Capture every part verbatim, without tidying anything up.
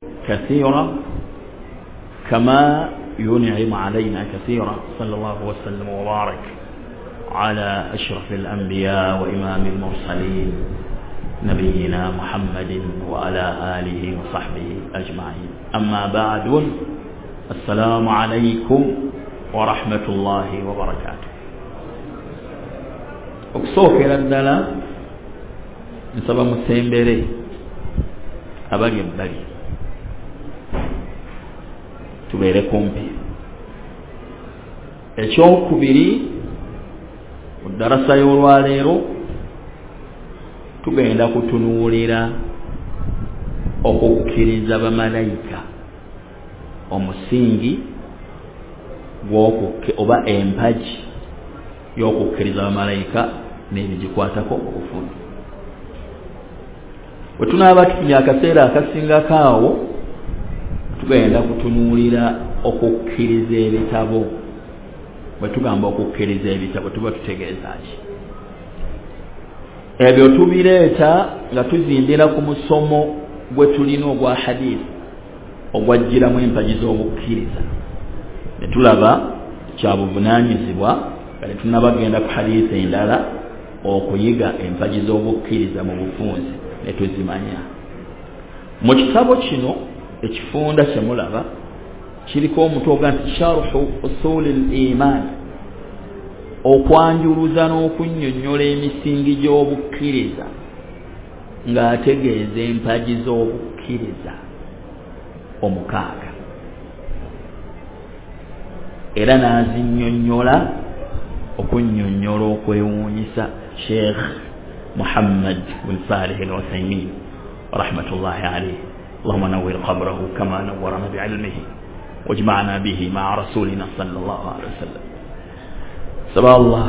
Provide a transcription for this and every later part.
كثيرا كما ينعم علينا كثيرا صلى الله وسلم وبارك على أشرف الأنبياء وإمام المرسلين نبينا محمد وعلى آله وصحبه أجمعين. أما بعد، السلام عليكم ورحمة الله وبركاته. okusokera ddala nsaba musembere abali ebbali tubeere kumpi. ekyokubiri, mu ddarasa y'olwaleero tugenda kutunuulira okukkiriza bamalayika, omusingi oba empagi y'okukkiriza bamalayika n'ebigikwatako obufunu. bwe tunaaba tufunye akaseera akasingako awo, tugenda kutunuulira okukkiriza ebitabo. bwe tugamba okukkiriza ebitabo tuba tutegeeza ki? ebyo tubireeta nga tuzindira ku musomo gwe tulina ogwa hadiisi ogwajjiramu empagi z'obukkiriza. ne tulaba kya buvunaanyizibwa nga ne tunabagenda ku hadiisi endala okuyiga empagi z'obukkiriza mu bufunzi ne tuzimanya. mu kitabo kino ekifunda kye mulaba kiriko omutwe ogwa nti sharhu usuli l-iman, okwanjuluza n'okunnyonnyola emisingi gy'obukkiriza ng'ategeeza empagi z'obukkiriza omukaaga, era n'azinnyonnyola okunnyonnyola okwewuunyisa Sheikh Muhammad bin Salih al-Uthaymin rahmatullahi alayhi. اللهم نور قبره كما نورنا بعلمه واجمعنا به مع رسولنا صلى الله عليه وسلم. سبحان الله.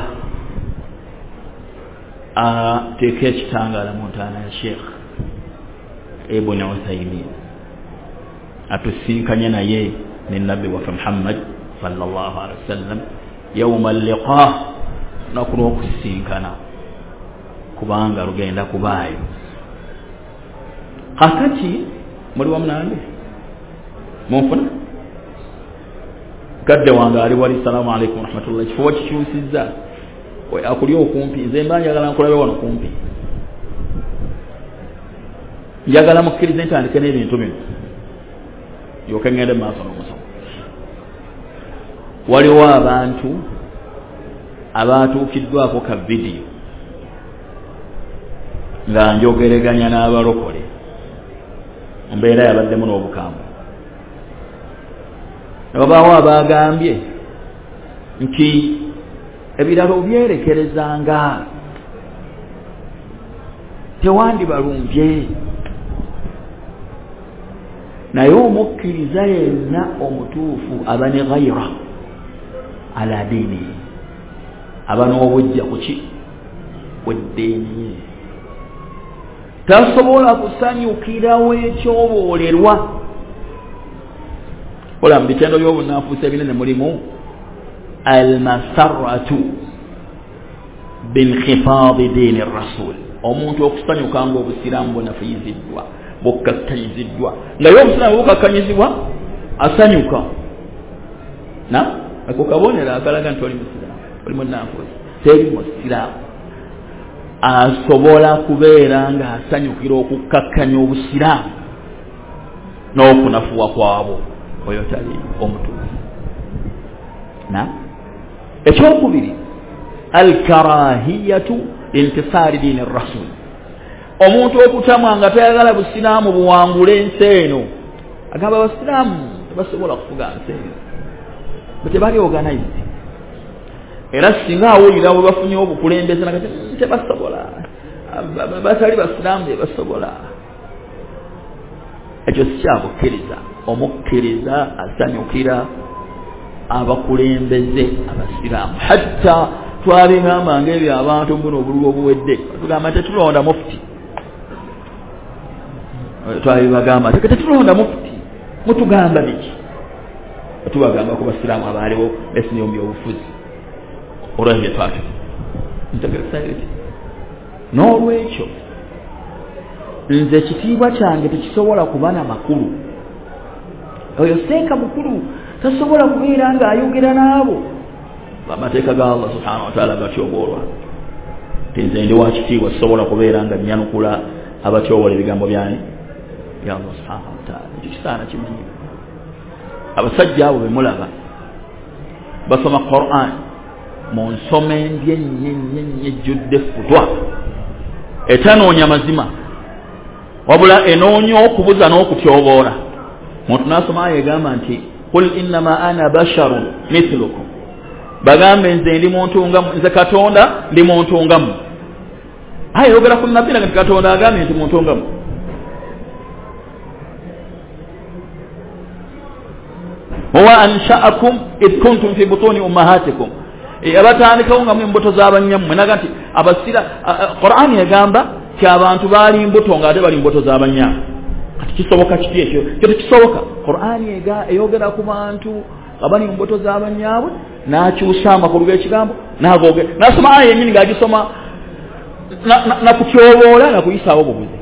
تكيش تانغالا مونتانا يا شيخ ابن عثيمين atusinkanye naye ne nabbi waffe Muhammad sallallahu alaihi wasallam yawma al-liqa, nakuno okusinkana kubanga lugenda kubaayo. kakati muri wa mnande munfuna kadde wange ali wali salamu alaykum rahmatullahi kifo kikyusizza we akuli okumpi nze mba njagala nkulabe wano kumpi, njagala mukkirize ntandike n'ebintu bino yoke ngende maaso n'omusomo. waliwo abantu abatuukiddwako ka vidiyo nga njogereganya n'abalokole mbeera yabaddemu n'obukambwe. ne wabaawo abagambye nti ebirala obyerekerezanga tewandibalumbye, naye omukkiriza yenna omutuufu aba ne ghayra ala diini, aba n'obujja ku ki? Weddiini. tasobola kusanyukirawo ekyoboolerwa. ola mu bitendo by'obunanfuusa ebinene mulimu almasarratu binkhifadi diini rasul, omuntu okusanyuka nga obusiraamu bunafuyiziddwa bukkakkanyiziddwa, nga ye obusiraamu bukakkanyizibwa asanyuka na ako kabonero akalaga nti oli musiraamu, oli munanfuusa, teri musiraamu asobola kubeera nga asanyukira okukkakkanya obusiraamu n'okunafuwa kwabwo, oyo tali omutuufu. na ekyokubiri alkarahiyatu intisaari diini rasul, omuntu okutamwa nga tayagala busiraamu buwangule ensi eno. agamba abasiraamu tebasobola kufuga nsi eno, bwe tebali organize, era singa awulira bwe bafunye obukulembeze nakati tebasobola, batali basiraamu tebasobola. ekyo sikyabukkiriza. omukkiriza asanyukira abakulembeze abasiraamu. hatta twabigamba ng'ebyo abantu mbuno obululu obuwedde tugamba tetulonda mufuti, twabibagamba tetulonda mufuti, mutugamba biki? tubagamba ku basiraamu abaaliwo besinye mu byobufuzi olwebyo twatu ntegeresa eti. n'olwekyo nze ekitiibwa kyange tekisobola kuba na makulu oyo seeka mukulu tasobola kubeera nga ayogera naabo amateeka ga Allah subhanahu wa ta'ala gatyoboolwa tinze ndi wa kitiibwa sobola kubeera nga nyanukula abatyobola ebigambo byani ya Allah subhanahu wa ta'ala kisaana kimanyi abasajja abo bemulaba basoma Qur'an mu nsome ndyenyenyenye judde futwa etanoonya mazima wabula enoonya okubuza n'okutyoboora muntu nasoma ayegamba nti qul innama ana basharun mithlukum bagambe nze ndi muntu nga nze Katonda ndi muntu nga mmwe ayogera ku nabbi nga Katonda agambe nti muntu nga mmwe huwa ansha'akum id kuntum fi butuni ummahatikum abatandikawo nga mu mbuto z'abanyammwe naga nti abasira Qur'an yagamba ti abantu baali mbuto nga ate bali mbuto z'abanyammwe kati kisoboka kiti ekyo kyo kisoboka Qur'an ega eyogera ku bantu abali mbuto z'abanyaabwe n'akyusa amakulu g'ekigambo n'agogera n'asoma aya yennyini ng'agisoma nakutyoboola nakuyisaawo obubuzi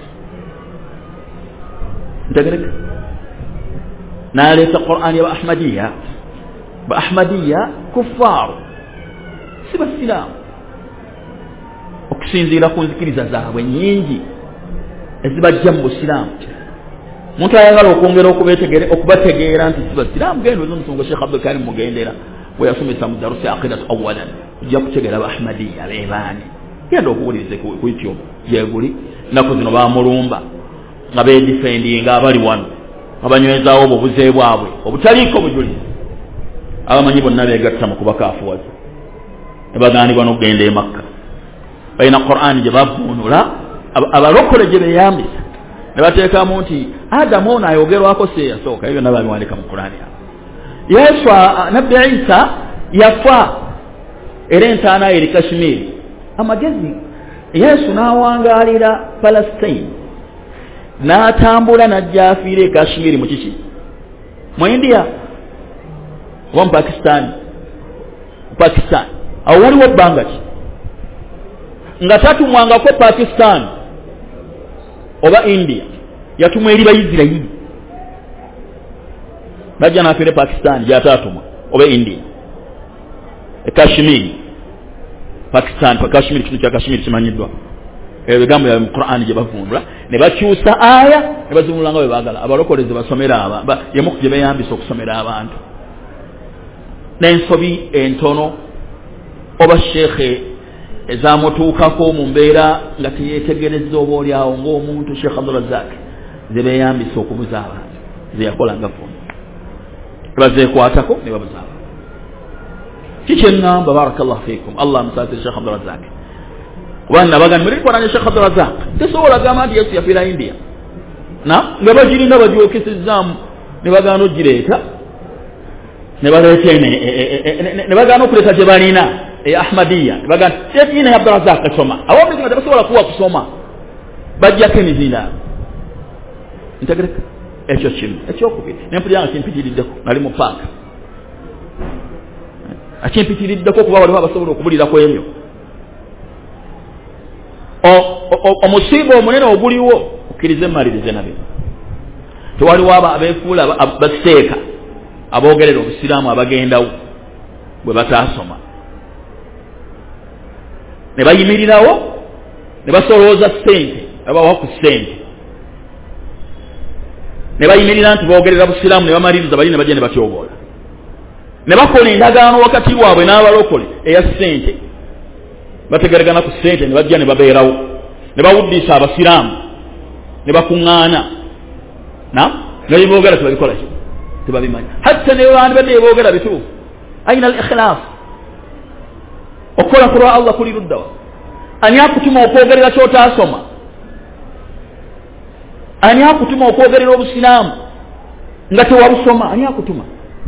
ntegereka n'aleeta Qur'an ya ba Ahmadiyya ba Ahmadiyya kuffaaru si basiraamu okusinziira ku nzikiriza zaabwe nyingi ezibajja mu busiraamu muntu ayagala okwongera okubategeera nti si basiraamu genda ozomusonga Sheikh Abdul Karim mugendera bwe yasomesa mu darusi aqidatu awalan ojja kutegeera ba Ahmadiyya beebaani genda okuwulirize ku YouTube gyeguli naku zino bamulumba nga beedifendinga abali wano abanywezaawo obubuze bwabwe obutaliiko bujulizi abamanyi bonna beegatta mu kubakaafuwaza ne bagaanibwa n'okugenda e Makka balina Qur'an gye bavuunula abalokole gye beeyambisa ne bateekamu nti Adamu ono ayogerwako si eyasooka ebyo byonna babiwandika mu Qur'an yaabwe Yesu nabbi Isa yafa era entaana eri Kashmiri amagezi Yesu n'awangaalira Palestine n'atambula n'ajja afiira e Kashmiri mu kiki mu India oba mu Pakistan Pakistan awo waliwo ebbanga ki nga tatumwangako Pakistan oba India yatumwa eri Bayisirayiri najja n'afiira e Pakistan gy'ataatumwa oba India e Kashmiri Pakistan pa Kashmiri kitu kya Kashmiri kimanyiddwa ebigambo bya mu Qur'an gye bavumbula ne bakyusa aya ne bazimulanga nga bwe baagala abalokolezi basomera aba yemu gye beeyambisa okusomera abantu n'ensobi entono oba sheekhe ezamutuukako mu mbeera nga teyeetegerezza oba oli awo ng'omuntu Sheikh Abdul Razak ze beeyambisa okubuza abantu ze yakolanga funa bazeekwatako ne babuza abantu kikyeŋŋamba barakallahu fiikum Allah musaasire Sheikh Abdul Razak kubanga bagani muri Qur'an Sheikh Abdul Razak tesobola gamba nti Yesu yafiira India na nga bagirinda bagyokesezaamu ne bagaana ogireeta ne baleeta ne bagaana okuleeta gye balina eya Ahmadiyya ne bagaana tekiina ya Abdul Razak asoma abamulizi nga tebasobola kuwa kusoma bajjako emizinda ntegereka ekyo kimu ekyokubiri nempulira nga kimpitiriddeko nali mu paaka akimpitiriddeko kuba waliwo abasobola okubulirako ebyo omusiiba omunene oguliwo okkirize emmalirize nabyo tewaliwo abeefuula baseeka aboogerera obusiraamu abagendawo bwe bataasoma ne bayimirirawo ne basolooza ssente babawa ku ssente ne bayimirira nti boogerera busiraamu ne bamaliriza bali ne bajja ne batyoboola ne bakola endagaano wakati waabwe n'abalokole eya ssente bategeregana ku ssente ne bajja ne babeerawo ne bawuddisa abasiraamu ne bakuŋŋaana na ne biboogera tebabikola ki tebabimanyi hatta ne bandi badde yeboogera bituufu aina al ikhilaaf okukola kulwa Allah kuli luddawa ani akutuma okwogerera kyotaasoma ani akutuma okwogerera obusiraamu nga tewabusoma ani akutuma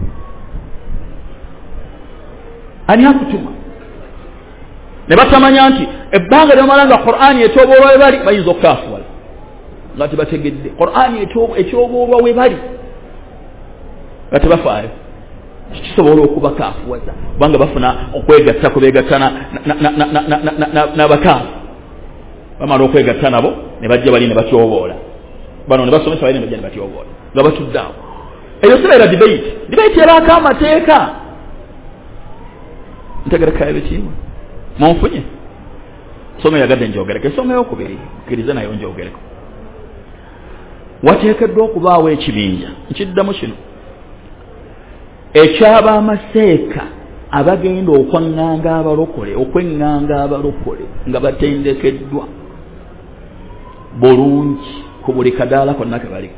ani akutuma ne batamanya nti ebbanga lyomala nga Qur'ani etooboolwa we bali bayinza okukaafuwala nga tebategedde Qur'ani etooboolwa we bali nga tebafaayo kisobola okubakaafuwaza kubanga bafuna okwegatta kubeegattana n'abakaafu bamala okwegatta nabo ne bajja bali ne batyoboola bano ne basomesa bali ne bajja ne batyoboola nga batudde awo eyo sira debate debate yabaka amateeka ntegereka ebitiibwa munfunye somo yagadde njogereko somo yokubiri kkiriza nayo njogereko wateekeddwa okubaawo ekibinja nkiddamu kino ekyaba amaseeka abagenda okwaŋŋanga abalokole okweŋŋanga abalokole nga batendekeddwa bulungi ku buli kadaala konna ke baliko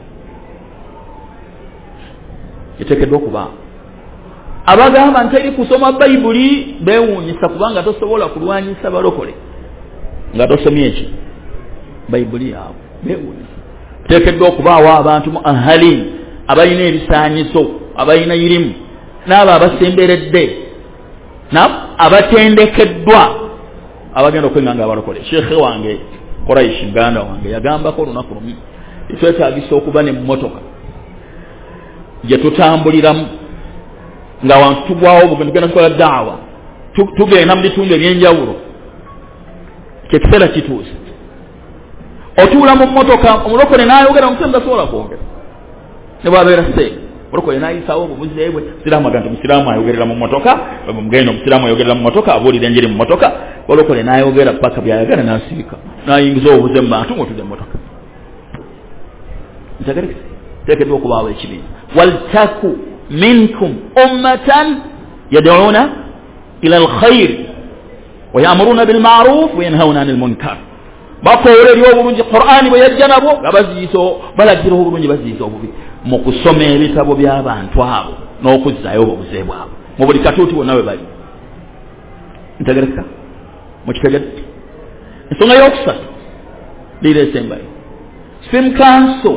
eteekeddwa okubaawo abagamba nti eri kusoma bayibuli beewuunyisa kubanga tosobola kulwanyisa balokole nga tosomye eki bayibuli yaabwe beewuunyisa teekeddwa okubaawo abantu mu ahalin abalina ebisaanyiso abalina irimu n'abo abasemberedde na abatendekeddwa abagenda okweŋŋanga abalokole sheekhe wange Quraish muganda wange yagambako olunaku lumu twetaagisa okuba n'emmotoka gye tutambuliramu nga wantu tugwawo bugendo tugenda tukola daawa tugenda mu bitundu ebyenjawulo kyekiseera kituuse otuula mu mmotoka omulokole n'ayogera omusajja tasobola kwogera ne bwabeera seega omulokole n'ayisaawo obubuze bwe siraamu agamba nti omusiraamu ayogerera mu mmotoka mugenda omusiraamu ayogerera mu mmotoka abuulira enjiri mu mmotoka olokole n'ayogera paka byayagala n'asiika n'ayingiza obuze mu bantu ng'otudde mu mmotoka ntegerekese teekeddwa okubaawo ekibiina waltaku minkum ummatan yad'una ila alkhair wa ya'muruna bil ma'ruf wa yanhauna 'anil munkar bakoowera eri obulungi Qur'ani bwe yajja nabo nga baziyiso balagira obulungi baziyiso obubi mu kusoma ebitabo by'abantu abo n'okuzzaayo obubuze bwabwe mu buli katuuti bonna bwe bali ntegereka mukitegedde ensonga y'okusatu liira esembayo Supreme Council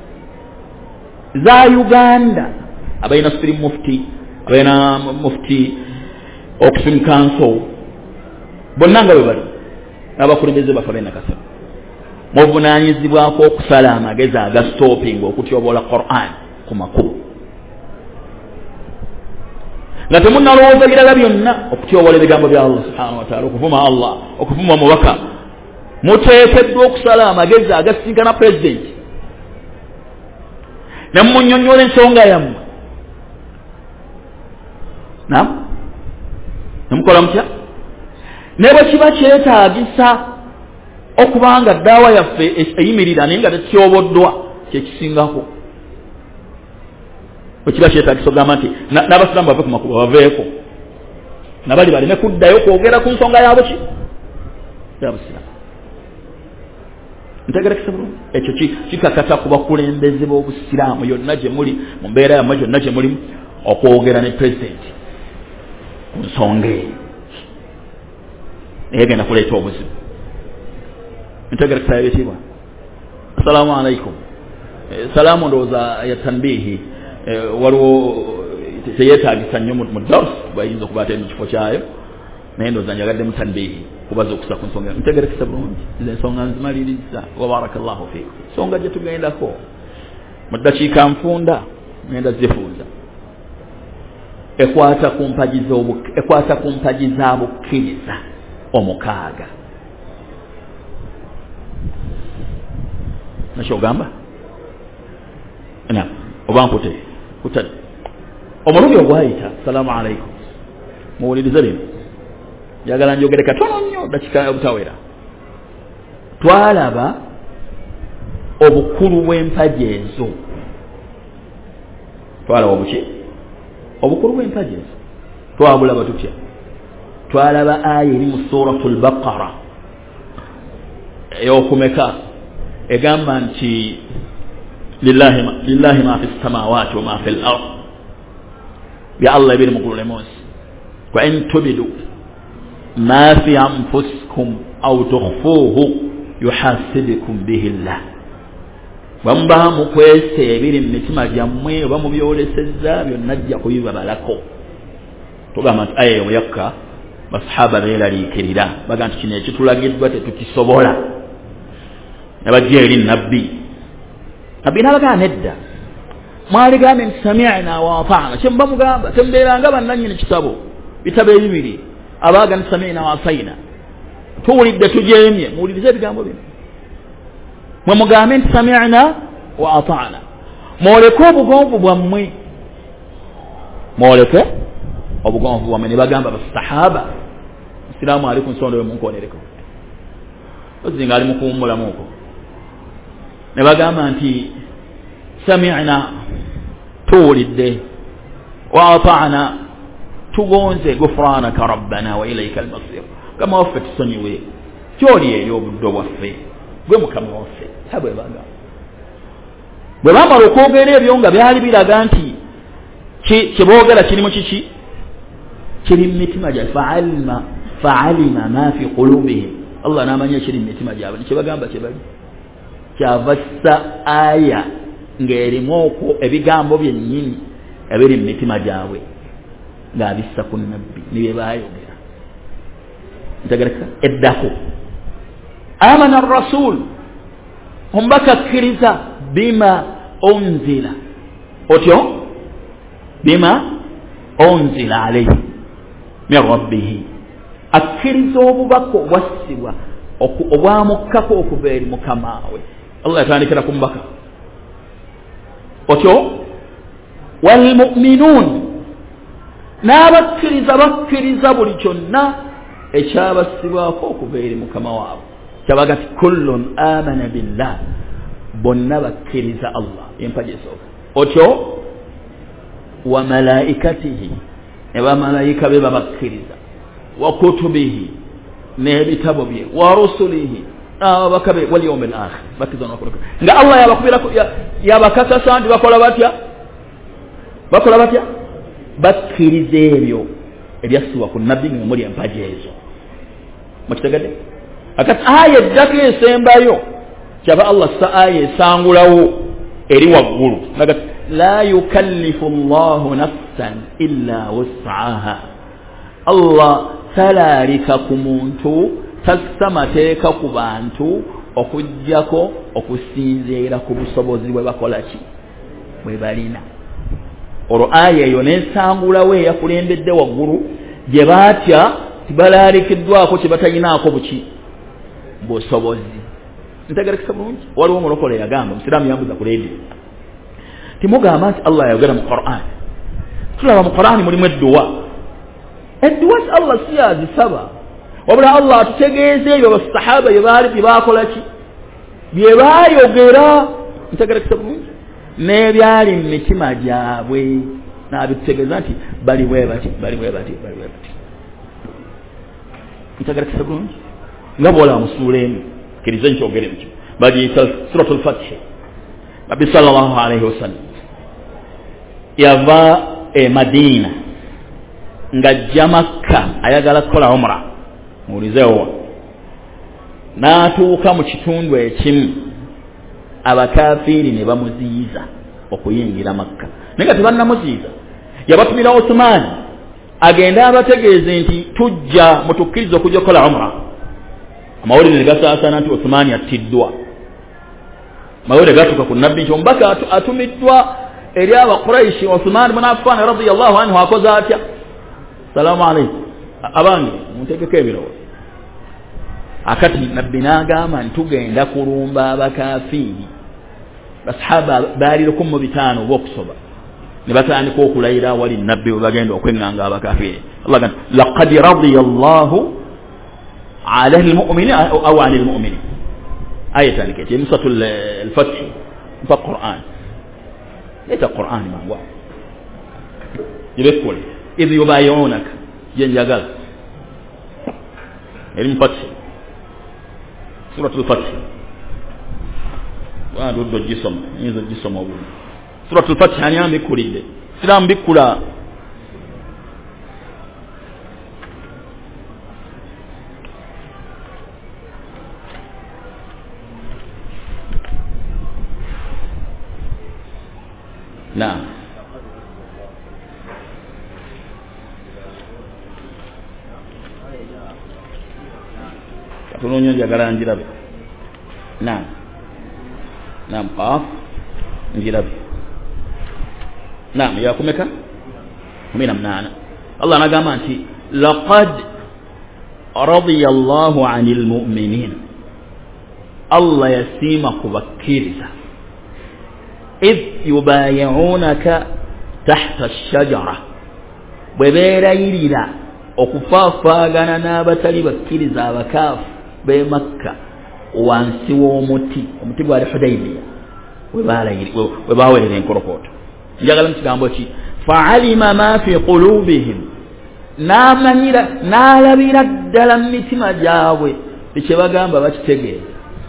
za Uganda abayina Supreme Mufti abayina Mufti of Supreme Council bonna nga bwe bali n'abakulembeze bafa bena kasaba mu buvunaanyizibwako okusala amagezi aga stopping okutyobola Qur'an ku makubo nga temunnalowooza birala byonna okutyobola ebigambo bya Allah subhanahu wa ta'ala okuvuma Allah okuvuma mubaka muteekeddwa okusala amagezi agasinkana president ne munnyonnyola ensonga yammwe naam nemukola mutya ne bwe kiba kyetaagisa okubanga ddaawa yaffe eyimirira naye nga tetyoboddwa kyekisingako bwe kiba kyetaagisa ogamba nti n'abasiraamu bave ku makubo baveeko nabali baleme kuddayo kwogera ku nsonga yaabo ki yabusiraamu ntegerekese bulungi ekyo kikakata ku bakulembeze b'obusiraamu yonna gye muli mu mbeera yammwe gyonna gye mulimu okwogera ne pulezidenti ku nsonga eyo naye genda kuleeta obuzibu ntegerekesa ebitiibwa assalaamu alaikum salaamu ndowooza ya tanbiihi waliwo teyeetaagisa nnyo mu dars bayinza okuba ate mu kifo kyayo naye ndowooza njagadde mu tanbiihi kubaza okusa ku nsonga ntegerekesa bulungi nze ensonga nzimaliriza wa barakallahu fiikum ensonga gye tugendako mu ddakiika nfunda ngenda zifuuza ekwata ku mpagi ekwata ku mpagi za bukkiriza omukaaga nakyogamba na oba nkute kutadde omulubi ogwayita salaamu alaikum muwulirize lino njagala njogere katono nnyo dakika obutawera twalaba obukulu bw'empagi ezo twalaba obuki obukulu bw'empagi ezo twabulaba tutya twalaba aya eri mu suratul baqara eyokumeka egamba nti lillahi lillahi ma fi samawati wa ma fi al-ard bi Allah ibn mugulule Mose wa in tubidu ma fi anfusikum aw tukhfuhu yuhasibukum bihi Allah bamba mu kwese ebiri mu mitima gyammwe oba mu byolesezza byonna ajja kubibabalako tugamba nti aya yakka basahaba beeraliikirira baga nti kino ekitulagiddwa tetukisobola nabajja eri nabbi nabbi n'abagaa nedda mwaligambe nti sami'na wa ata'na kyemba mugamba tembeeranga bannannyini kitabo bitabo ebibiri abaaga nti sami'na wa ata'na tuwulidde tujeemye muwulirize ebigambo bino mwe mugambe nti sami'na wa ata'na mwoleke obugonvu bwammwe mwoleke obugonvu bwammwe. Ne bagamba basahaba Musiraamu ali ku nsonda we munkonereko ozinga ali mukuwummulamu okwo ne bagamba nti sami'na tuwulidde wa ata'na tugonze gufranaka rabbana wa ilayka al-masir kama waffe tusonyiwe kyoli eri obuddo bwaffe gwe mukama waffe sabwe bagamba bwe bamala okwogera ebyo nga byali biraga nti kiboogera kirimu kiki kiri mu mitima gyabwe fa'alima fa'alima ma fi qulubihim Allah n'amanya kiri mu mitima gyabwe kye bagamba kye bali kyavassa aya ng'erimu okwo ebigambo byennyini ebiri mu mitima gyabwe ng'abissa ku nabbi nibye baayogera ntegereka eddako amana ar-rasul ombakakkiriza bima unzila otyo bima unzila alayhi min rabbih akkiriza obubaka obwassibwa obwamukkako okuva eri mukamawe Allah yatandikira ku mbaka otyo walmu'minun n'abakkiriza bakkiriza buli kyonna ekyabassibwako okuva eri mukama waabwe kyabaga ti kullun amana billah bonna bakkiriza Allah empaji esooka otyo wa malaikatihi ne bamalayika be babakkiriza wa kutubihi n'ebitabo bye wa rusulihi abakabe wal yawmil akhir bakiza n'okuloka nga Allah yabakubirako yabakasasa ndi bakola batya bakola batya bakkiriza ebyo ebyasibwa ku nabbi nga muli empaji ezo mukitegedde akati aya eddako esembayo kyaba Allah sa aya esangulawo eri waggulu naga la yukallifu Allahu nafsan illa wus'aha Allah talarika ku muntu tasamateeka ku bantu okujjako okusinziira ku busobozi bwe bakola ki bwe balina olwo aya eyo n'esangulawo eyakulembedde waggulu gye baatya tibalalikiddwako kye batalinaako buki busobozi ntegerekesa bulungi waliwo omulokole yagamba omusiraamu yambuza ku leediyo timugamba nti Allah yayogera mu Qur'an tulaba mu Qur'an mulimu edduwa edduwa Allah si yazisaba wabula Allah atutegeeza ebyo basahaba bye baali bye baakola ki bye baayogera ntegerekesa bulungi n'ebyali mu mitima gyabwe n'abitutegeeza nti bali bwe bati bali bwe bati bali bwe bati ntegerekesa bulungi nga bw'olaba mu suula emu kiriza nkyogere ekyo bagiyita suratul fath Nabi sallallahu alayhi wasallam yava e Madina ng'ajja Makka ayagala kukola umra muwulizeewo n'atuuka mu kitundu ekimu abakafiiri ne bamuziyiza okuyingira Makka naye nga tebannamuziyiza yabatumira Uthman agende abategeeze nti tujja mutukkiriza okujja kukola umra amawulire ne gasaasana nti Uthman attiddwa amawulire gatuuka ku nabbi nti omubaka atumiddwa eri abakuraishi Uthman ibn Affan radiyallahu anhu akoze atya salaamu alaykum abange muntegeko ebirowoozo akati nabbi n'agamba nti tugenda kulumba abakafiiri basahaba baali lukumi mu bitaano oba okusoba ne batandika okulayira awali nabbi we bagenda okweŋŋanga abakafiiri Allah gamba laqad radiya Allahu ala almu'minin aw ala almu'minin ayatan ke musatul al-fath fa Qur'an leta Qur'an mangwa yebekole idh yubayunaka yenjagala elim fath suratul fath wa do gisoma nizo gisoma obu suratul fath ani ambi kulide siram bikula na katononya njagala njirabe na na qaf njirabe na ya kumeka kumi na mnane Allah anagamba nti laqad radiya Allahu 'anil mu'minin Allah yasima kubakkiriza idh yubayi'unaka tahta ash-shajara bwebeerayirira okufaafaagana n'abatali bakkiriza abakaafu b'e Makka wansi w'omuti omuti gwali Hudaybiya we baawerera enkorokooto njagala mu kigambo ki fa'alima ma fi qulubihim n'amanyira n'alabira ddala mu mitima gyabwe ekye bagamba bakitegeeza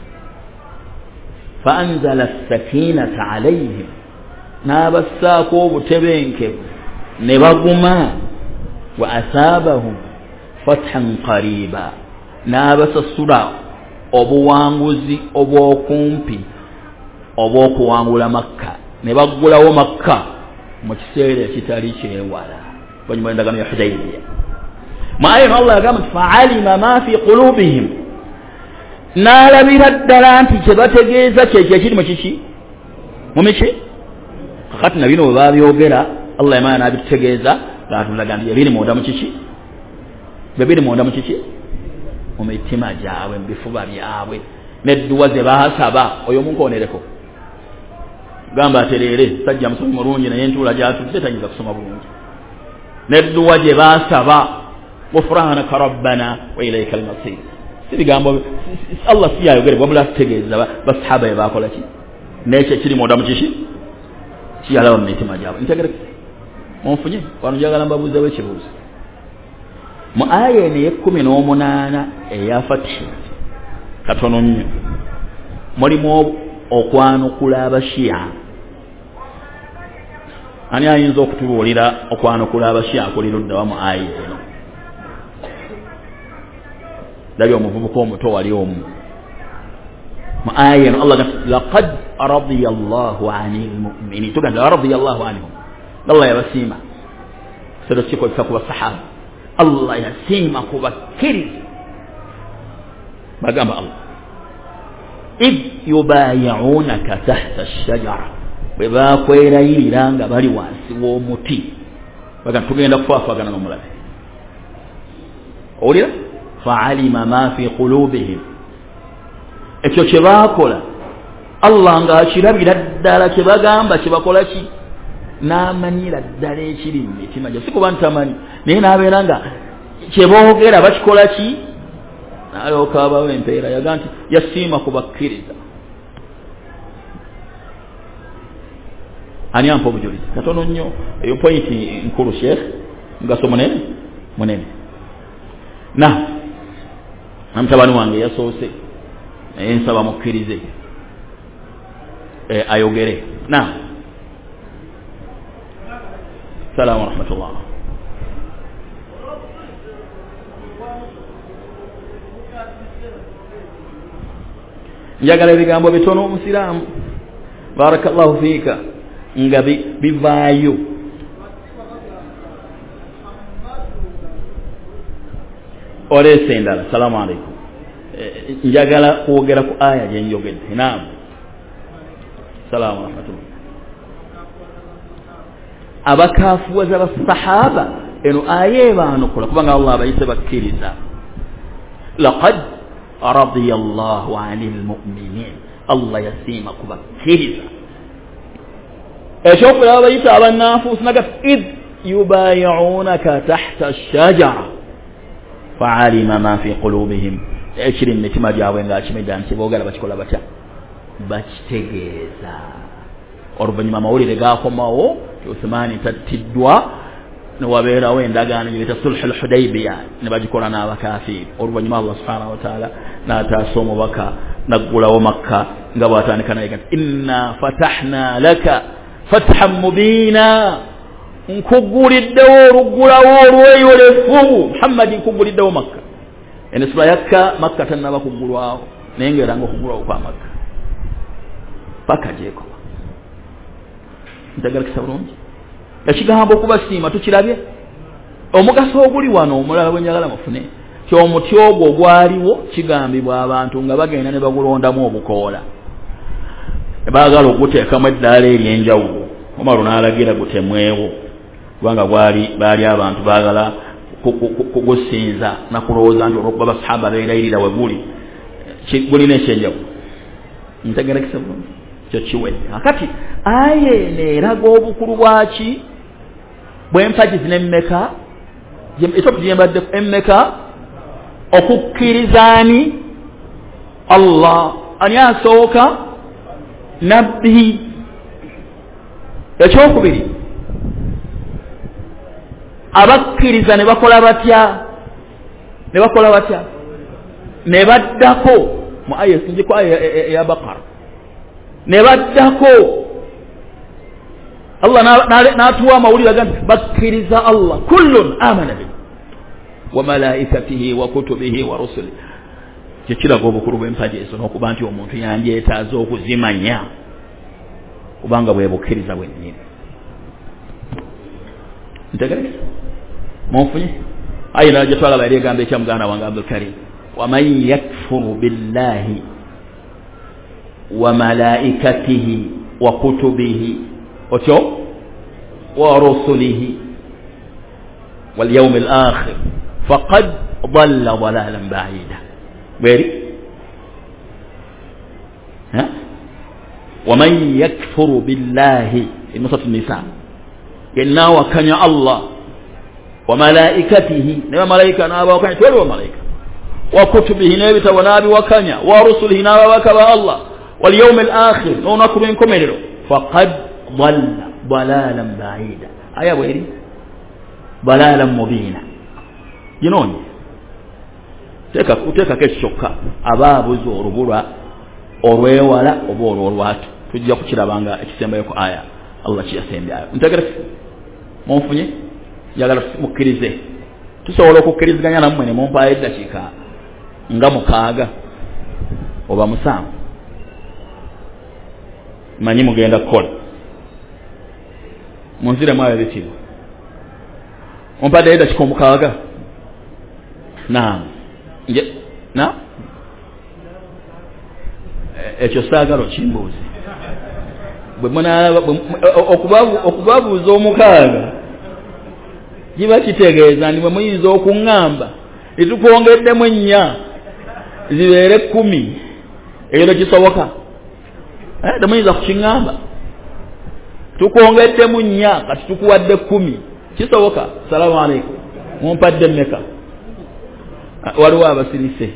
fa anzala as-sakinata alayhim n'abassaako obutebenkevu ne baguma wa asaabahum fathan qariba n'abasasula obuwanguzi obw'okumpi obw'okuwangula Makka ne baggulawo Makka mu kiseera ekitali kyewala banyuma endagaano ya Hudaybiya maayo Allah agamba fa'alima ma fi qulubihim n'alabira ddala nti kye bategeeza kyekyo ekiri mu kiki mu miki kakati na bino bwe baabyogera Allah yamanya n'abitutegeeza gaatulaga nti ebiri munda mu kiki bebiri munda mu kiki mu mitima gyabwe mu bifuba byabwe n'edduwa ze baasaba oyo omunkoonereko gamba atereere sajja musomi mulungi naye entuula gyatudde tayinza kusoma bulungi n'edduwa gye baasaba ghufranaka rabbana wa ilayka al-masir si bigambo Allah si yayogere wabula atutegeeza basahaba be baakola ki n'ekyo ekiri munda mu kiki kiyalaba mu mitima gyabwe ntegereke munfunye wano njagala mbabuuzeewo ekibuuzo mu aya eno ey'ekkumi n'omunaana eya Fatihi katono nnyo mulimu okwanukula abashiya ani ayinza okutubuulira okwanukula abashiya kuli luddawa mu aya eno labye omuvubuka omuto wali omu mu aya eno Allah gati laqad radiya Allahu anil mu'minin tugamba radiya Allahu anhum Allah yabasiima sero kiko kisa kuba sahaba Allah yasiima kubakkiriza bagamba Allah idh yubayi'unaka tahta ash-shajara bwe baakwerayirira nga bali wansi w'omuti bagamba tugenda kufaafagana n'omulabe owulira fa'alima ma fi qulubihim ekyo kye baakola Allah ng'akirabira ddala kye bagamba kye bakola ki n'amanyira ddala ekiri mu mitima gyo si kuba ntamanyi naye n'abeera nga kye boogera bakikola ki n'alyoka abawo empeera yaga nti yasiima kubakkiriza ani ampa obujulizi katono nnyo eyo pointi nkulu sheekh mugaso munene munene na namutabani wange yasoose naye nsaba mukkirize ayogere na السلام ورحمة الله njagala ebigambo bitono omusiraamu barakallahu fiika nga bivaayo oleese endala salaamu alaikum njagala kwogera ku aya gye njogedde naam salaamu rahmatullah abakaafuwaza basahaba eno aya ebaanukula kubanga Allah abayise bakkiriza laqad radiya Allahu anil mu'minin Allah yasiima kubakkiriza ekyokulaba bayita abannanfuusi naga id yubayi'unaka tahta ash-shajara fa'alima ma fi qulubihim ekiri mu mitima gyabwe ng'akimedda nti boogala bakikola batya bakitegeeza oluvannyuma amawulire gaakomawo Uthmani tattiddwa ne wabeerawo endagaano gye bita sulhul Hudaybiya ne bagikola n'abakaafiri oluvannyuma Allah subhanahu wa ta'ala n'ataasa omubaka naggulawo Makka nga bw'atandika naye kati inna fatahna laka fathan mubiina nkuguliddewo oluggulawo olweyolefu Muhammadi nkuguliddewo Makka enesula yakka Makka tannaba kuggulwawo naye ng'era ng'okuggulwawo kwa Makka paka gyekoma njagala kisa bulungi ekigambo okubasiima tukirabye omugaso oguli wano omulala bwe njagala mufune kyomuti ogwo ogwaliwo kigambibwa abantu nga bagenda ne bagulondamu obukoola baagala okuteekamu eddaala ery'enjawulo omalo n'alagira gutemwewo kubanga gwali baali abantu baagala kugusinza nakulowooza nti olwokuba basahaba beerayirira we guli gulina ekyenjawulo ntegera kisa bulungi kyo kiwedde. Akati aye neeraga obukulu bwaki bw'empagi zino emmeka esatu gyembadde emmeka okukkirizaani Allah ani asooka nabbi. Ekyokubiri abakkiriza ne bakola batya ne bakola batya ne baddako mu aya sinjiko aya ya Baqara ne baddako Allah n'atuwa amawulire agamba bakkiriza Allah kullun amana bihi wa malaikatihi wa kutubihi wa rusulihi. Kikiraga obukulu bw'empagi ezo n'okuba nti omuntu yandyetaaza okuzimanya kubanga bwe bukkiriza bwennyini. Ntegerekesa munfunye ayi naje twagala eri egamba ekya muganda wange Abdul Karim waman yakfuru billahi wa malaikatihi wa kutubihi otyo wa rusulihi wal yawmil akhir faqad dhalla dhalalan ba'ida. Beri ha waman yakfuru billahi inusat nisa inna wa kanya Allah wa malaikatihi ne malaika na ba kanya tole wa malaika wa kutubihi ne bitabu nabi wa kanya wa rusulihi na ba kaba Allah wal yawmil akhir no nakuru inkomerero faqad dhalla dhalalan ba'ida. Aya bweri dhalalan mubina yinoni teka kuteka keshokka ababuzo orubulwa olwewala oba olwatu tujja kukirabanga ekisembayo ku aya Allah kiyasembyayo. Ntegerese munfunye yagala mukkirize tusobola okukkiriziganya nammwe ne mumpaayo eddakiika nga mukaaga oba musanvu manyi mugenda kukola munziremu ayo ebitiibwa mumpadde eddakiika omukaaga naam nje na ekyo saagala okimbuuze bwe munaalaba okubabuuza omukaaga kiba kitegeeza nti bwe muyinza okuŋŋamba netukwongeddemu ennya zibeere kkumi ekyo tekisoboka temuyinza kukiŋŋamba tukwongeddemu nnya kati tukuwadde kkumi kisoboka. Salaamu aleikum mumpadde mmeka waliwo abasirise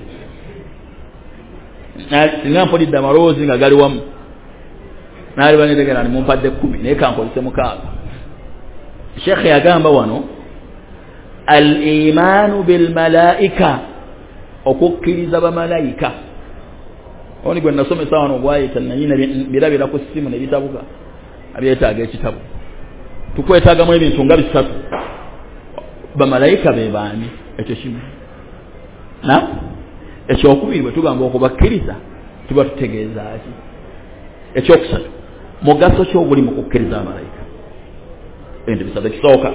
singa mpulidde amalowoozi nga gali wamu naali banetegera ni mumpadde kkumi naye kankolise mukaaga. Sheikh yagamba wano al imanu bil malaika okukkiriza bamalayika oni gwe nasomesa wano gwayita nanyina birabira ku simu ne bitabuka abyetaaga ekitabu tukwetaagamu ebintu nga bisatu. Bamalayika be baani? Ekyo kimu na ekyokubiri bwe tugamba okubakkiriza tuba tutegeeza ki? Ekyokusatu mugaso ky'oguli mu kukkiriza amalayika. Ebintu bisatu. Ekisooka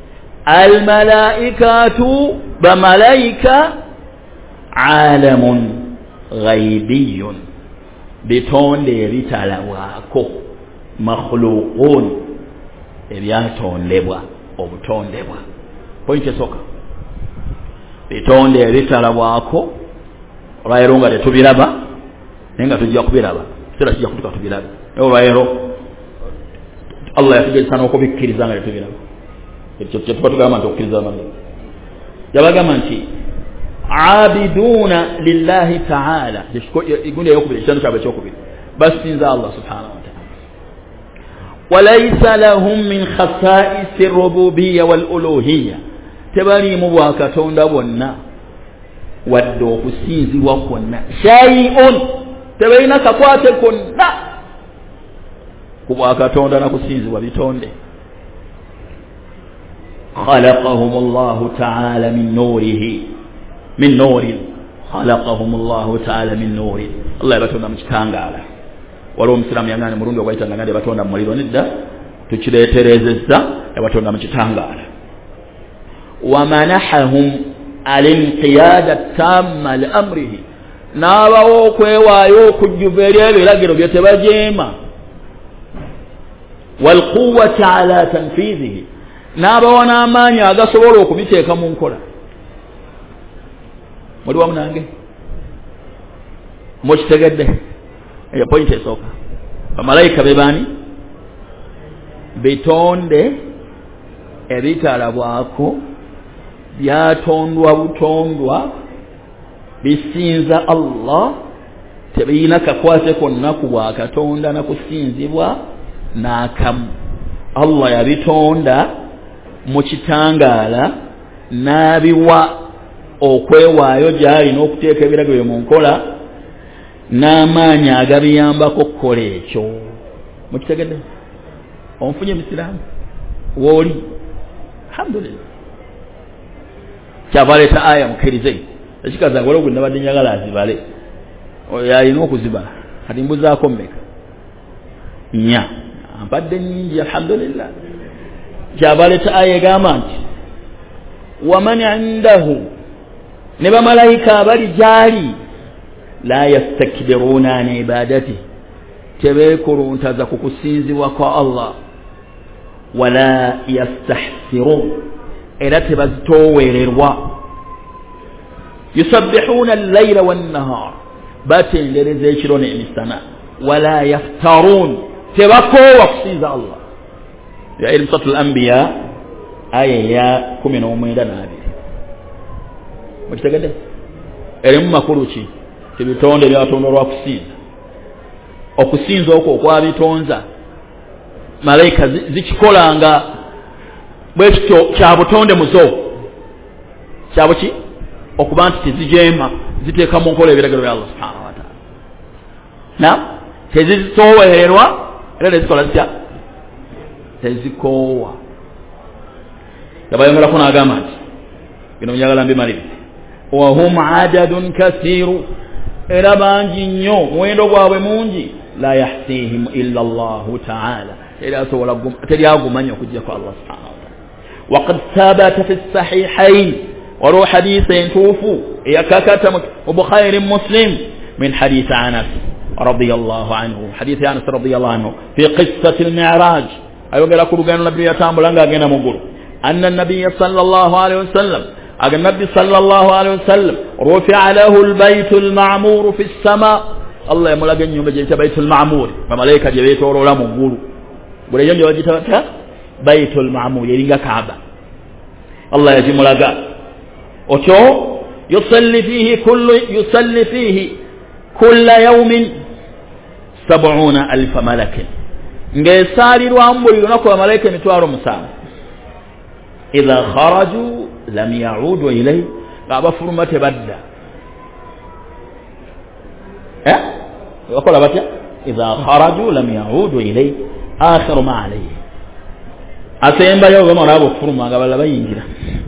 almalaikatu bamalayika alamun ghaibiyun bitonde ebitalabwako makhluqun ebyatondebwa obutondebwa. Pointi esooka bitonde ebitalabwako olwaleero nga tetubiraba naye nga tujja kubiraba kiseera kijja kutuka tubirabe naye olwaleero Allah yatugezesa n'okubikkiriza nga tetubiraba. Ekyo kyetuba tugamba nti okukkiriza amalayika yabagamba nti abiduna lillahi ta'ala igundi eyokubiri ekitando kyabwe ekyokubiri basinza Allah subhanahu wa ta'ala walaysa lahum min khasa'isi ar-rububiyya wal uluhiyya tebaliimu bwakatonda bwonna wadde okusinzibwa kwonna shay'un tebalina kakwate konna ku bwakatonda nakusinzibwa bitonde. خلقهم الله تعالى من نوره من نور خلقهم الله تعالى من نور الله يبتونda mu kitangala waliwo omusiraamu yangane mulungi ogwayitanga ngade batonda mu muliro nedda tukireeterezeza yabatonda mu kitangala. wamanahahum alinqiyada tamma li amrihi n'abawo okwewaayo okujjuva eri ebiragiro bye tebajeema walquwata ala tanfizihi n'abawa n'amaanyi agasobola okubiteeka mu nkola. Muli wamu nange mukitegedde eyo pointi esooka. bamalayika be bani bitonde ebitalabwako byatondwa butondwa bisinza Allah tebiyina kakwate konna ku bwa Katonda na kusinzibwa n'akamu. Allah yabitonda mu kitangaala n'abiwa okwewaayo gy'ali n'okuteeka ebiragiro mu nkola n'amaanyi agabiyambako okukola ekyo. Mukitegedde? Onfunye Musiraamu wooli? Alhamdulillah. Kyava aleeta aya mukkirize ekikaza ngolo gwe nabadde njagala azibale oyo alina okuzibala kati mbuzaako mmeka nnya ampadde nnyingi alhamdulillah. Kyava aleeta aya egamba nti waman indahu, ne bamalayika abali gyali la yastakbiruna an ibadati, tebeekuluntaza ku kusinzibwa kwa Allah, wala yastahsirun, era tebazitoowererwa. yusabbihuna al-layla wan-nahar, batendereza ekiro n'emisana. wala yaftarun, tebakoowa kusinza Allah. ya ilmu suratul anbiya aya ya kumi n'omwenda n'abiri. Mukitegedde? Erimu makulu ki? Tibitonde byatonda olwa kusinza. Okusinza okwo okwabitonza malayika zikikolanga bwe kityo kya butonde muzo. Kyabo ki? Okuba nti tezijema, ziteeka mu nkola ebiragiro bya Allah subhanahu wa ta'ala. Na tezitoowererwa era tezikola zitya? Tezikoowa. Yabayongerako n'agamba nti bino njagala mbimalirize. wa hum adadun kathiru, era bangi nnyo, muwendo gwabwe mungi. la yahsihim illa Allahu ta'ala, era asobola teryagumanya okujja kwa Allah subhanahu wa ta'ala. waqad thabata fi sahihayn, waliwo hadisi entuufu eyakakata mu Bukhari Muslim min hadisi Anas radiyallahu anhu, hadisi Anas radiyallahu anhu fi qissati al-mi'raj, ayogera ku lugendo nabbi yatambula ng'agenda mu ggulu. anna an-nabiy sallallahu alayhi wa sallam, aga nabbi sallallahu alayhi wa sallam rufi'a lahu al-bayt al-ma'mur fi as-sama', Allah yamulaga ennyumba gye baytul ma'mur, bamalayika gye beetooloola mu ggulu. buli ennyumba bagiyita batya? Baytul ma'mur, eringa Kaaba. Allah yagimulaga otyo. yusalli fihi kullu yusalli fihi kulla yawmin sab'una alfa malakin, ng'esaalirwamu buli lunaku bamalayika emitwalo musanvu. idha kharaju lam ya'udu ilayhi, ng'abafuluma tebadda. eh wakola batya? idha kharaju lam ya'udu ilayhi akhiru ma alayhi, asembayo bamala abafuluma nga balala bayingira.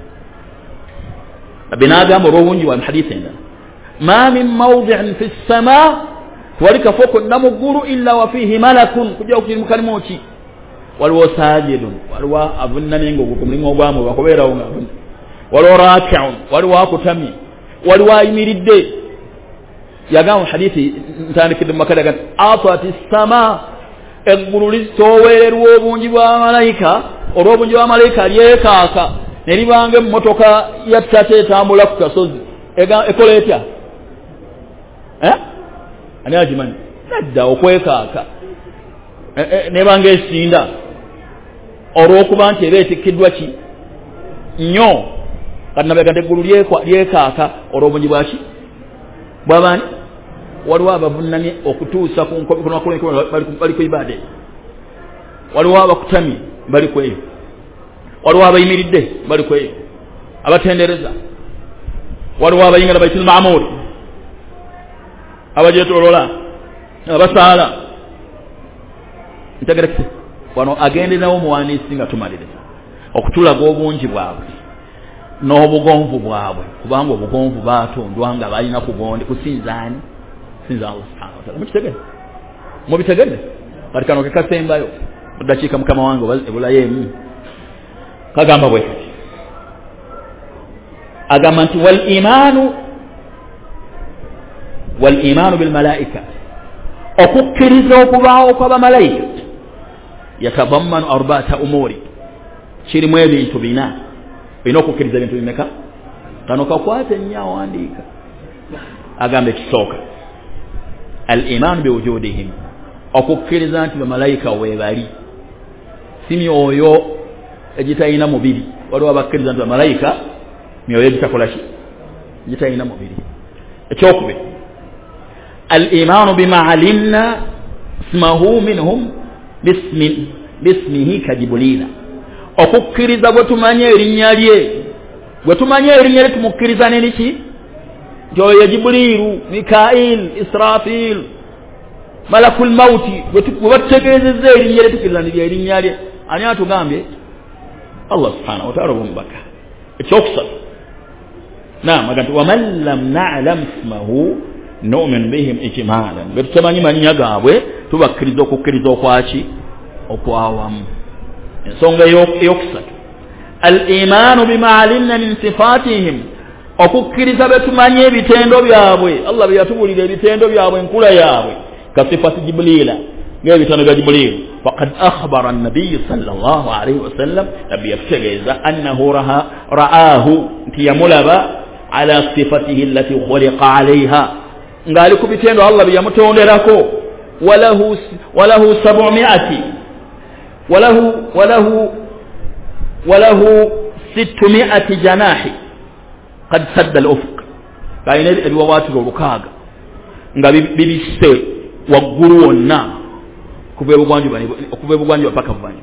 binagamba olw'obungi wa hadisi endala, ma min mawdi'in fi as-sama', walika foko namu ggulu illa wa fihi malakun, kujja okiri mukalimu ki? waliwo sajidun, waliwo avunnamyenga ogumulimu ogwamu bakubeerawo nga avunna, waliwo raki'un, waliwo akutamye, waliwo ayimiridde. yagamba hadisi ntandikidde mu makada gati atati as-sama', eggulu litoowererwa obungi bwa malayika, olw'obungi bwa malayika lyekaaka ne libanga emmotoka ya ttata etambula ku kasozi ekola etya? eh ani agimanyi? nadda okwekaaka nebanga esinda olw'okuba nti eba etikkiddwa ki nnyo. kati nabega nti eggulu lyekaaka olw'obungi bwaki bw'abaani? waliwo abavunnamye okutuusa ku bali ku ibaada, waliwo abakutamye bali ku eyo, waliwo abayimiridde bali ku eyo, abatendereza, waliwo abayingala Baytul Ma'mur, abagyetoolola, abasaala. ntegerekese wano agendeerawo muwandiisi nga tumaliriza okutulaga obungi bwabwe n'obugonvu bwabwe, kubanga obugonvu baatondwa nga balina kugonde kusinzaani sinza Allah subhanahu wa ta'ala. mukitegedde? mubitegedde? kati kano ke kasembayo mu ddakiika mukama wange ebulayo emu kagamba bwe kati, agamba nti wal imaanu wal imaanu bil malaika, okukkiriza okubaawo kw'abamalayika yatadammanu arba'ata umuri, kirimu ebintu bina. olina okukkiriza ebintu bimeka? kano kakwate nnyo awandiika. agamba ekisooka al imaanu biwujudihim, okukkiriza nti bamalayika weebali si myoyo egitalina mubiri. Waliwo abakkiriza nti bamalayika myoyo egitakola ki egitalina mubiri. Ekyokubiri al-imaanu bima alimna ismahu minhum bismi bismihi ka Jibuliila, okukkiriza bwe tumanye erinnya lye, bwe tumanye erinnya lye tumukkiriza n'eki nti oyo ye Jibuliiru, Mikail, Israfil, Malakul Mauti. Bwe batutegeezezza erinnya lye tukkiriza nti erinnya lye. Ani atugambye? Allah subhanahu wa ta'ala omubaka. Ekyokusatu naam agati waman lam na'lam ismahu nu'min bihim ijmalan, bwe tutamanyi mannya gaabwe tubakkiriza okukkiriza okwaki okwawamu. Ensonga eyokusatu al-imaanu bima alimna min sifatihim, okukkiriza bwe tumanye ebitendo byabwe. Allah bye yatubulira ebitendo byabwe enkula yaabwe ka sifati Jibuliila ng'ebitendo bya Jibuliila. Faqad akhbara an-nabiy sallallahu alayhi wa sallam nabbi yategeeza annahu ra'aahu nti yamulaba ala sifatihi allati khuliqa alayha, ngali ku bitendo Allah bye yamutonderako. walahu walahu sab'umi'ati walahu walahu walahu sittumi'ati janahi qad sadda al-ufuq, kaine ebiwawaatiro olukaaga nga bibisse waggulu wonna kuva ebugwanjuba okuva ebugwanjuba paka buvanjuba.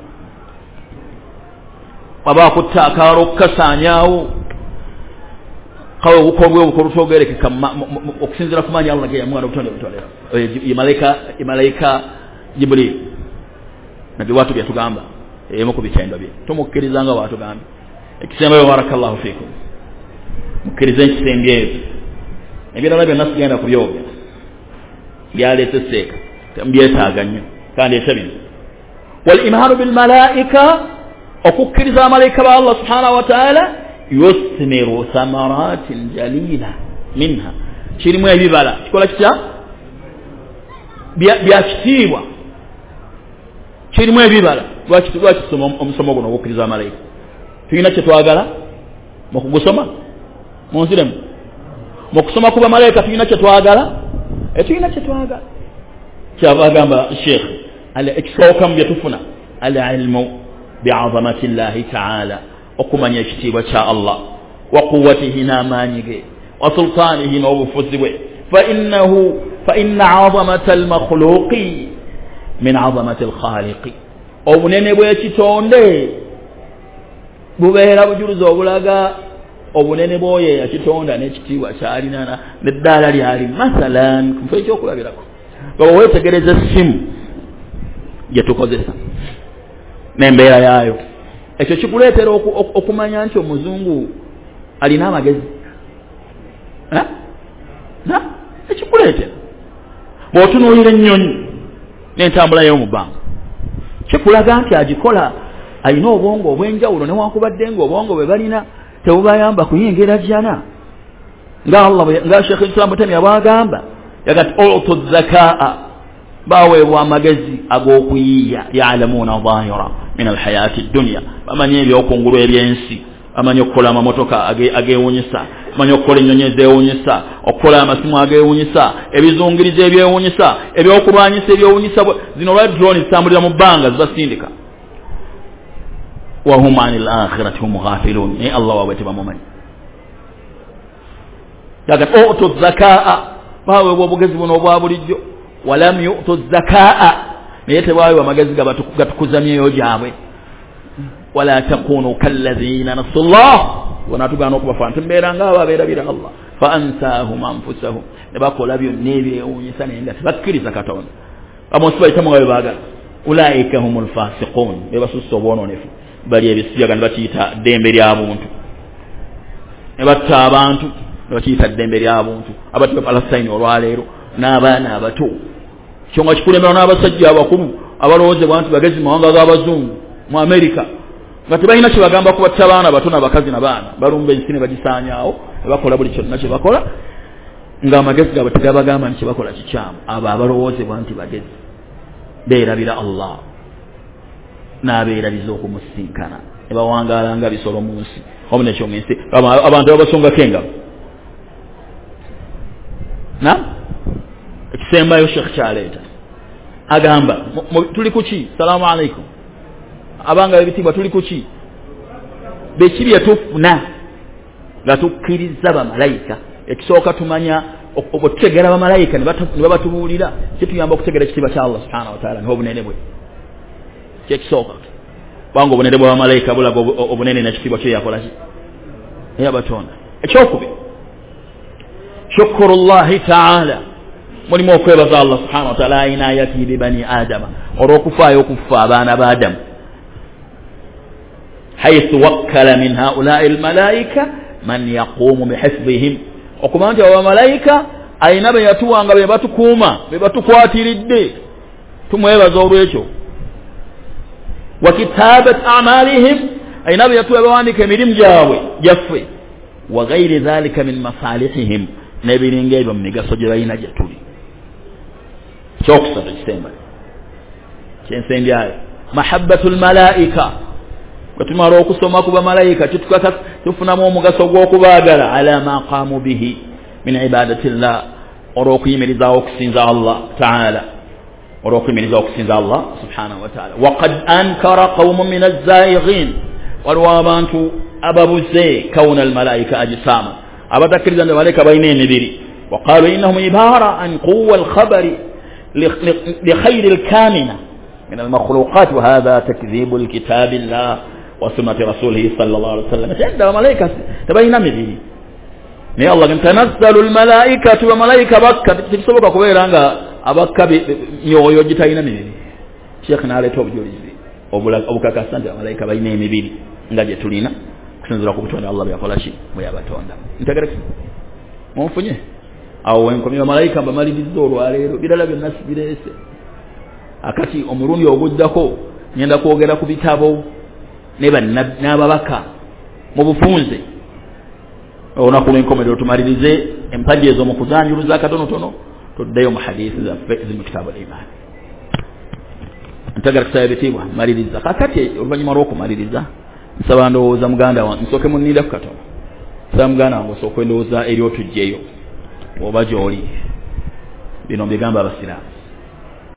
Waba akutta akaalo okukasaanyaawo kawe bukolwe obukolutogerekeka okusinziira ku maanyi Allah ge yamwana obutonde butondera malayika malayika Jibuliil. Nabbi watu byatugamba emu ku bitendo bye tumukkiriza nga watugamba. Ekisembayo barakallahu fikum mukkirize ekisembye ebyo ebirala byonna sigenda kubyogera byaleeta seeka tembyetaaga nnyo kandi ekyo wal imaanu bil malaika, okukkiriza amalayika ba Allah subhanahu wa ta'ala yusmiru thamaratin jalila minha, kirimu ebibala kikola kitya bya kitiibwa, kirimu ebibala. Lwaki tusoma omusomo guno okukkiriza amalayika? Tulina kye twagala mu kugusoma munziremu mu kusoma ku bamalayika, tulina kye twagala etulina kye twagala. Kyava agamba Sheikh ekisooka mu bye tufuna al-ilmu bi'azamati llahi ta'ala, okumanya ekitiibwa kya Allah wa quwwatihi n'amaanyi ge wa sultaanihi n'obufuzi bwe. fa innahu fa inna 'azamata al-makhluqi min 'azamati al-khaliqi, obunene bw'ekitonde bubeera bujuliza obulaga obunene bw'oyo yakitonda n'ekitiibwa ky'alina n'eddaala lyali. Masalan ku kifo ekyokulabirako baba weetegereza essimu gye tukozesa n'embeera yaayo, ekyo kikuleetera okumanya nti omuzungu alina amagezi. Ekikuleetera bw'otunuulira ennyonyi n'entambula y'omu bbanga, kikulaga nti agikola alina obwongo obw'enjawulo, newankubadde nga obwongo bwe balina tebubayamba kuyingira jjana nga Allah nga Sheikh Islam Tamiya bwagamba yagati utu zakaa, baweebwa amagezi ag'okuyiiya. Ya'lamuuna zaahira min alhayaati dunya, bamanyi ebyokungulu ebyensi, bamanyi okukola amamotoka ageewunyisa, bamanyi okukola ennyonyi ezeewunyisa, okukola amasimu ageewunyisa, ebizungiriza ebyewunyisa, ebyokulwanyisa ebyewunyisa. Zino lwa drone zitambulira mu bbanga zibasindika. wa hum anil akhirati hum ghafilun, naye Allah waabwe tebamumanyi. Yagati utu zakaa, baweebwa obugezi buno obwa bulijjo. Walam yu'tu zakaa, naye tebaweebwa amagezi gatukuza myoyo gyabwe. Wala takunu kalladhina nasu llah, wanatugana okubafaana tembeera ngaabo abeerabira Allah. Fa ansaahum anfusahum, ne bakola byonna ebyewuunyisa naye nga tebakkiriza Katonda. Amonsi bayitamu nga bwe baagala. Ulaika humul fasiqun, be basusse obwonoonefu. Bali ebisiyaga ne bakiyita ddembe lya buntu, ne batta abantu ne bakiyita ddembe lya buntu. Abati ba Palestine olwaleero n'abaana abato, kyo nga kikulemera n'abasajja abakulu abalowoozebwa nti bagezi mu mawanga g'abazungu mu Amerika, nga tebalina kye bagamba kubatta abaana bato n'abakazi n'abaana, balumba ensi ne bagisaanyaawo, ne bakola buli kyonna kye bakola ng'amagezi gaabwe tegabagamba nti kye bakola kikyamu. Abo abalowoozebwa nti bagezi beerabira Allah n'abeeraliza okumusinkana, ne bawangaala nga bisolo mu nsi omu nekyo mu nsi, abantu babasongako engabo. Na ekisembayo Sheikh kyaleeta agamba tuli kuki salamu alaikum abanga ebitibwa tuli kuki bekibi yatufuna nga tukkiriza bamalayika ekisooka tumanya okutegera bamalayika ne babatubuulira kituyamba okutegera ekitiibwa kya Allah subhanahu wa ta'ala n'obunene bwe kyekisooka kubanga obunene bwa bamalayika bulaga obunene n'ekitiibwa kye yakola ki eyabatonda ekyokubiri shukurullahi ta'ala mulimu okwebaza Allah subhanahu wa ta'ala inayati bi bani adama olw'okufaayo okufa abaana ba Adamu haythu wakkala min haula'i almalaika man yaqumu bihifdhihim okuba nti abamalayika ayina be yatuwanga be batukuuma be batukwatiridde tumwebaza olw'ekyo wa kitabat a'malihim ayina be yatuwa bawandiika emirimu gyabwe gyaffe wa ghairi dhalika min masalihihim n'ebiringa ebyo mu migaso gye balina gye tuli kyokusatu kisemba kyensembyayo mahabbatul malaika katumara okusoma ku bamalayika kitukaka tufunamu omugaso gw'okubaagala ala ma qaamu bihi min ibadati llah olw'okuyimirizaawo okusinza Allah ta'ala olw'okuyimirizaawo okusinza Allah subhanahu wa ta'ala waqad ankara qawmun min az-zaighin waliwo abantu ababuze kawuna almalayika ajisama abatakkiriza nti bamalayika balina emibiri waqalu innahum ibara an quwa alkhabari likhayri alkamina min almakhluqat wa hadha takdhibu likitabi llah wa sunnati rasulihi sallallahu alaihi wasallam tenda bamalayika tebalina mibiri naye Allah tanazzalu almalaikatu bamalayika bakka tikisoboka kubeera nga abakka myoyo gitalina mibiri sheekh n'aleeta obujulizi obukakasa nti bamalayika balina emibiri nga gye tulina kusinzira ku butonde Allah byakola ki bwe yabatonda ntegereke munfunye awo wenkomye bamalayika bamaliriza olwaleero birala byonna sibireese akati omulundi oguddako ngenda kwogera ku bitabo n'ababaka mu bufunze olunaku lw'enkomerero tumalirize empagi ezo mu kuzanjuluza akatonotono tuddeyo mu hadiisi zaffe ziri mu kitabo al-iman ntagala kusaba ebitiibwa maliriza kakati oluvannyuma lw'okumaliriza nsaba ndowooza muganda wange nsooke munniiraku katono nsaba muganda wange osooka endowooza eri otujjeyo oba gy'oli bino mbigamba abasiraamu